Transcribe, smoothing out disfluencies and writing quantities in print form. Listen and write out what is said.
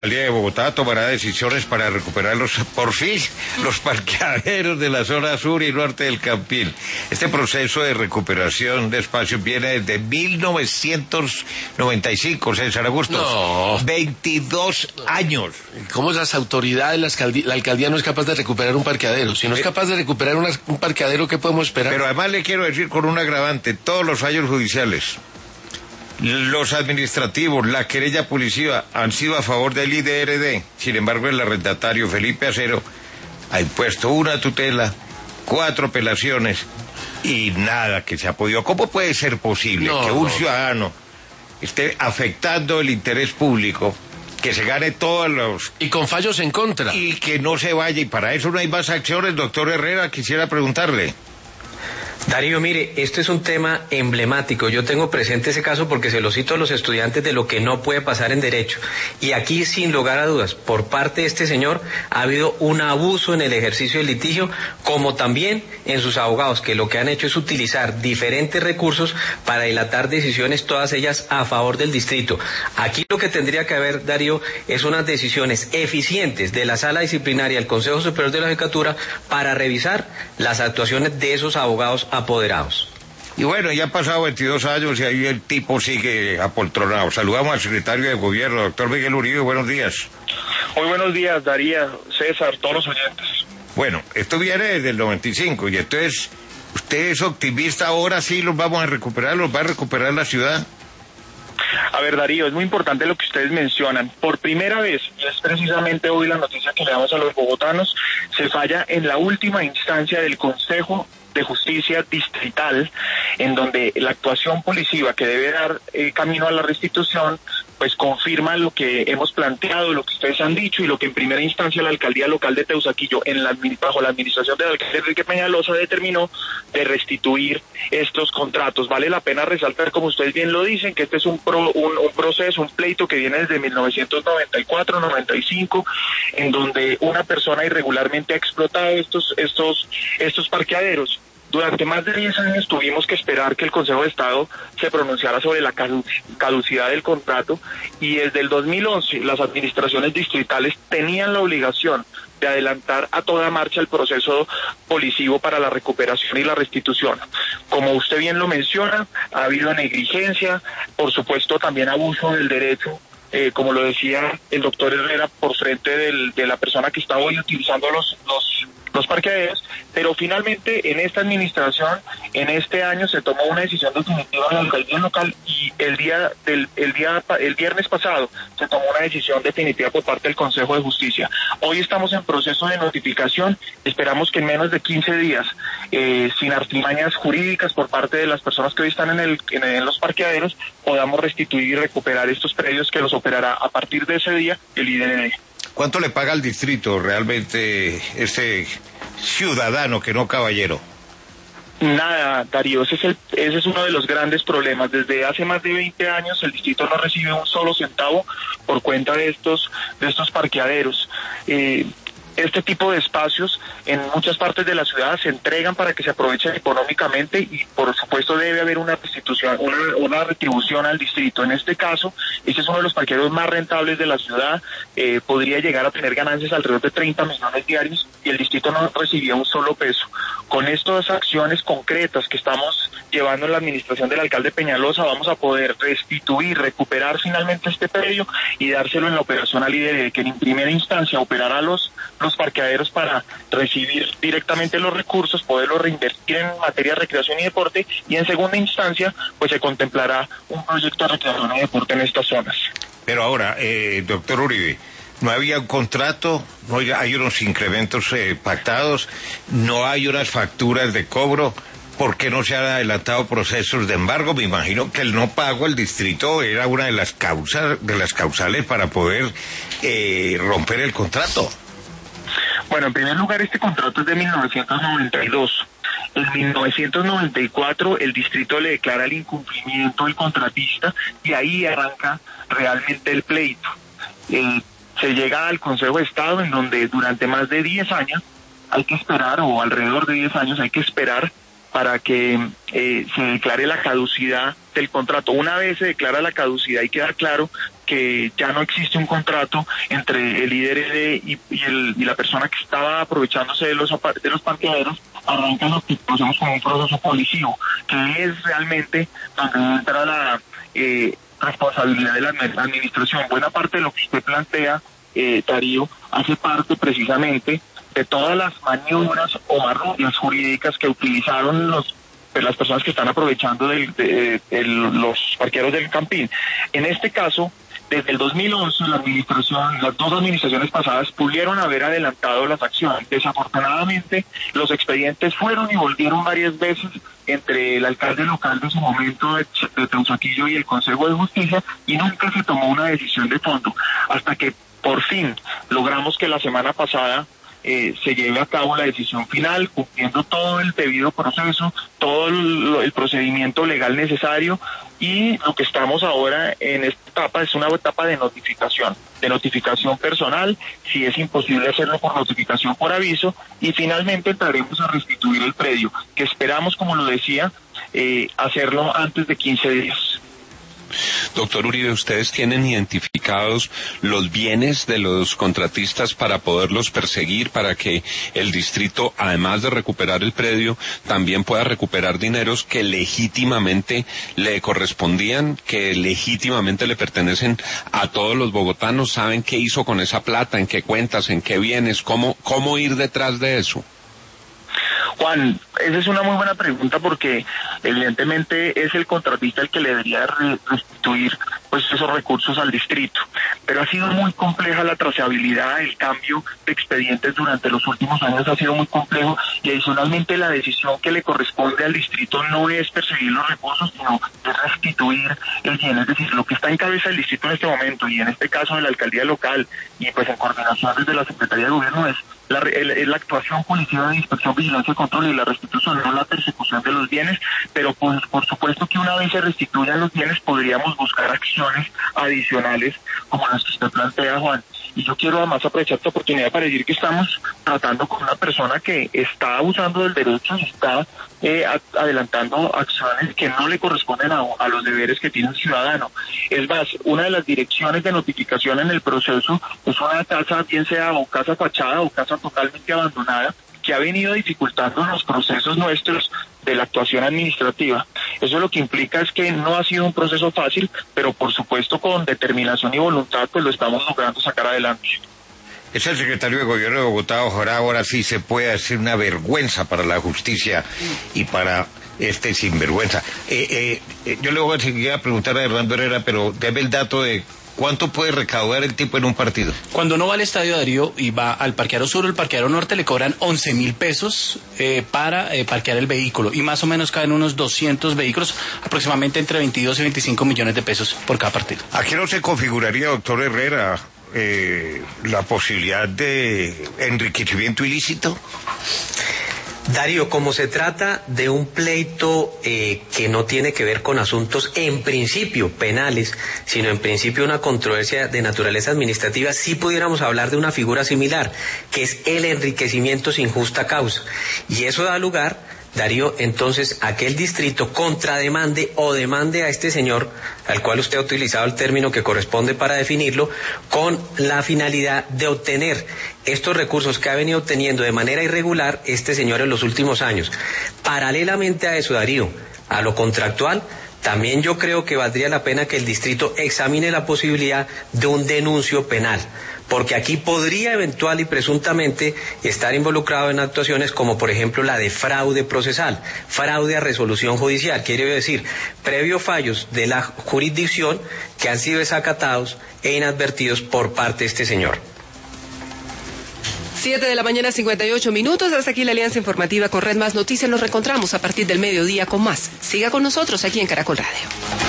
El día de Bogotá tomará decisiones para recuperar por fin los parqueaderos de la zona sur y norte del Campín. Este proceso de recuperación de espacios viene desde 1995, César Augusto. No. 22 años. ¿Cómo las autoridades, la alcaldía no es capaz de recuperar un parqueadero? Si no es capaz de recuperar un parqueadero, ¿qué podemos esperar? Pero además le quiero decir con un agravante, todos los fallos judiciales, los administrativos, la querella policiva han sido a favor del IDRD. Sin embargo, el arrendatario Felipe Acero ha impuesto una tutela, 4 apelaciones y nada que se ha podido. ¿Cómo puede ser posible que un ciudadano esté afectando el interés público, que se gane todos los... Y con fallos en contra. Y que no se vaya, y para eso no hay más acciones? Doctor Herrera, quisiera preguntarle. Darío, mire, esto es un tema emblemático. Yo tengo presente ese caso porque se lo cito a los estudiantes de lo que no puede pasar en derecho. Y aquí, sin lugar a dudas, por parte de este señor ha habido un abuso en el ejercicio del litigio, como también en sus abogados, que lo que han hecho es utilizar diferentes recursos para dilatar decisiones, todas ellas a favor del distrito. Aquí lo que tendría que haber, Darío, es unas decisiones eficientes de la Sala Disciplinaria del Consejo Superior de la Judicatura para revisar las actuaciones de esos abogados apoderados. Y bueno, ya han pasado 22 años y ahí el tipo sigue apoltronado. Saludamos al secretario de Gobierno, doctor Miguel Uribe. Buenos días. Muy buenos días, Daría, César, todos los oyentes. Bueno, esto viene desde el 95 y entonces, ¿usted es optimista? Ahora sí los vamos a recuperar, los va a recuperar la ciudad. A ver, Darío, es muy importante lo que ustedes mencionan. Por primera vez, y es precisamente hoy la noticia que le damos a los bogotanos, se falla en la última instancia del Consejo de Justicia Distrital, en donde la actuación policiva que debe dar camino a la restitución, pues confirma lo que hemos planteado, lo que ustedes han dicho y lo que en primera instancia la alcaldía local de Teusaquillo, bajo la administración del alcalde Enrique Peñalosa, determinó de restituir estos contratos. Vale la pena resaltar, como ustedes bien lo dicen, que este es un proceso, un pleito que viene desde 1994-95, en donde una persona irregularmente ha explotado estos parqueaderos. Durante más de 10 años tuvimos que esperar que el Consejo de Estado se pronunciara sobre la caducidad del contrato, y desde el 2011 las administraciones distritales tenían la obligación de adelantar a toda marcha el proceso policivo para la recuperación y la restitución. Como usted bien lo menciona, ha habido negligencia, por supuesto también abuso del derecho, como lo decía el doctor Herrera, por frente de la persona que está hoy utilizando los parqueaderos, pero finalmente en esta administración, en este año, se tomó una decisión definitiva en la alcaldía local, y el viernes pasado se tomó una decisión definitiva por parte del Consejo de Justicia. Hoy estamos en proceso de notificación, esperamos que en menos de 15 días, sin artimañas jurídicas por parte de las personas que hoy están en los parqueaderos, podamos restituir y recuperar estos predios que los operará a partir de ese día el IDRD. ¿Cuánto le paga al distrito realmente este ciudadano que no caballero? Nada, Darío, ese es uno de los grandes problemas. Desde hace más de 20 años el distrito no recibe un solo centavo por cuenta de estos parqueaderos. Este tipo de espacios en muchas partes de la ciudad se entregan para que se aprovechen económicamente, y por supuesto debe haber una restitución, una retribución al distrito. En este caso, este es uno de los parqueaderos más rentables de la ciudad, podría llegar a tener ganancias alrededor de 30 millones diarios, y el distrito no recibía un solo peso. Con estas acciones concretas que estamos llevando en la administración del alcalde Peñalosa, vamos a poder restituir, recuperar finalmente este predio y dárselo en la operación al IDRD, que en primera instancia operará los parqueaderos para recibir directamente los recursos, poderlos reinvertir en materia de recreación y deporte, y en segunda instancia pues se contemplará un proyecto de recreación y deporte en estas zonas. Pero ahora, doctor Uribe, no había un contrato, no hay unos incrementos pactados, no hay unas facturas de cobro. ¿Por qué no se han adelantado procesos de embargo? Me imagino que el no pago al distrito era una de las causales para poder romper el contrato. Bueno, en primer lugar, este contrato es de 1992. En 1994 el distrito le declara el incumplimiento al contratista, y ahí arranca realmente el pleito. Se llega al Consejo de Estado, en donde durante más de 10 años hay que esperar, o alrededor de 10 años hay que esperar, para que se declare la caducidad del contrato. Una vez se declara la caducidad y queda claro que ya no existe un contrato entre el IDRD y la persona que estaba aprovechándose de los parqueaderos, arrancan lo que conocemos como un proceso colisivo, que es realmente donde entra la responsabilidad de la administración. Buena parte de lo que usted plantea, Darío, hace parte precisamente de todas las maniobras o marrullas jurídicas que utilizaron las personas que están aprovechando los parqueaderos del Campín. En este caso, desde el 2011, las dos administraciones pasadas pudieron haber adelantado las acciones. Desafortunadamente, los expedientes fueron y volvieron varias veces entre el alcalde local de su momento de Teusaquillo y el Consejo de Justicia, y nunca se tomó una decisión de fondo, hasta que por fin logramos que la semana pasada se lleve a cabo la decisión final, cumpliendo todo el debido proceso, todo el procedimiento legal necesario, y lo que estamos ahora en esta etapa es una etapa de notificación personal, si es imposible hacerlo por notificación por aviso, y finalmente entraremos a restituir el predio, que esperamos, como lo decía, hacerlo antes de 15 días. Doctor Uribe, ¿ustedes tienen identificados los bienes de los contratistas para poderlos perseguir, para que el distrito, además de recuperar el predio, también pueda recuperar dineros que legítimamente le correspondían, que legítimamente le pertenecen a todos los bogotanos? ¿Saben qué hizo con esa plata, en qué cuentas, en qué bienes, cómo ir detrás de eso? Juan, esa es una muy buena pregunta, porque evidentemente es el contratista el que le debería restituir pues esos recursos al distrito, pero ha sido muy compleja la trazabilidad, el cambio de expedientes durante los últimos años ha sido muy complejo, y adicionalmente la decisión que le corresponde al distrito no es perseguir los recursos, sino es restituir el bien. Es decir, lo que está en cabeza del distrito en este momento, y en este caso de la alcaldía local, y pues en coordinación desde la Secretaría de Gobierno, es la actuación policial de inspección, vigilancia, control y la restitución, no la persecución de los bienes, pero pues por supuesto que una vez se restituyan los bienes podríamos buscar acciones adicionales como las que usted plantea, Juan. Y yo quiero además aprovechar esta oportunidad para decir que estamos tratando con una persona que está abusando del derecho y está adelantando acciones que no le corresponden a los deberes que tiene un ciudadano. Es más, una de las direcciones de notificación en el proceso es una casa, bien sea o casa fachada o casa totalmente abandonada, que ha venido dificultando los procesos nuestros de la actuación administrativa. Eso lo que implica es que no ha sido un proceso fácil, pero por supuesto con determinación y voluntad pues lo estamos logrando sacar adelante. Es el secretario de Gobierno de Bogotá. Ojalá ahora sí se pueda hacer una vergüenza para la justicia y para este sinvergüenza. Yo le voy a seguir a preguntar a Hernando Herrera, pero deme el dato de ¿cuánto puede recaudar el tipo en un partido? Cuando uno va al estadio, Darío, y va al parqueadero sur o el parqueadero norte, le cobran 11.000 pesos para parquear el vehículo, y más o menos caen unos 200 vehículos, aproximadamente entre 22 y 25 millones de pesos por cada partido. ¿A qué no se configuraría, doctor Herrera, la posibilidad de enriquecimiento ilícito? Darío, como se trata de un pleito que no tiene que ver con asuntos en principio penales, sino en principio una controversia de naturaleza administrativa, sí pudiéramos hablar de una figura similar, que es el enriquecimiento sin justa causa. Y eso da lugar, Darío, entonces, a que el distrito contrademande o demande a este señor, al cual usted ha utilizado el término que corresponde para definirlo, con la finalidad de obtener estos recursos que ha venido obteniendo de manera irregular este señor en los últimos años. Paralelamente a eso, Darío, a lo contractual, también yo creo que valdría la pena que el distrito examine la posibilidad de un denuncio penal, porque aquí podría eventual y presuntamente estar involucrado en actuaciones como por ejemplo la de fraude procesal, fraude a resolución judicial, quiere decir, previo fallos de la jurisdicción que han sido desacatados e inadvertidos por parte de este señor. 7:58 a.m. Hasta aquí la alianza informativa con Red Más Noticias. Nos reencontramos a partir del mediodía con más. Siga con nosotros aquí en Caracol Radio.